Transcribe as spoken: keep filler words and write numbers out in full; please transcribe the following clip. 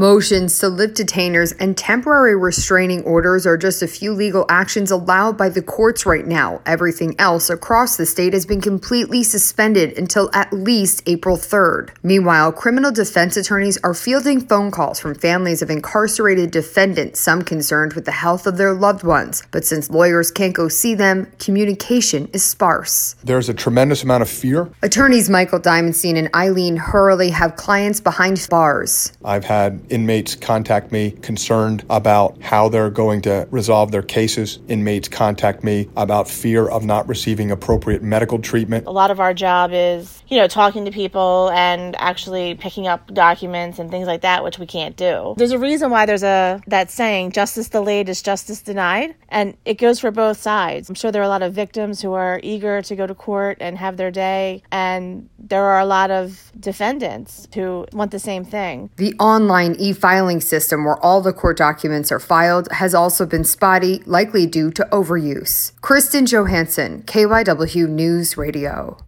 Motions to lift detainers and temporary restraining orders are just a few legal actions allowed by the courts right now. Everything else across the state has been completely suspended until at least April third. Meanwhile, criminal defense attorneys are fielding phone calls from families of incarcerated defendants, some concerned with the health of their loved ones. But since lawyers can't go see them, communication is sparse. There's a tremendous amount of fear. Attorneys Michael Diamondstein and Eileen Hurley have clients behind bars. I've had inmates contact me concerned about how they're going to resolve their cases. Inmates contact me about fear of not receiving appropriate medical treatment. A lot of our job is, you know, talking to people and actually picking up documents and things like that, which we can't do. There's a reason why there's a that saying, justice delayed is justice denied, and it goes for both sides. I'm sure there are a lot of victims who are eager to go to court and have their day, and there are a lot of defendants who want the same thing. The online e-filing system where all the court documents are filed has also been spotty, likely due to overuse. Kristen Johansson, K Y W News Radio.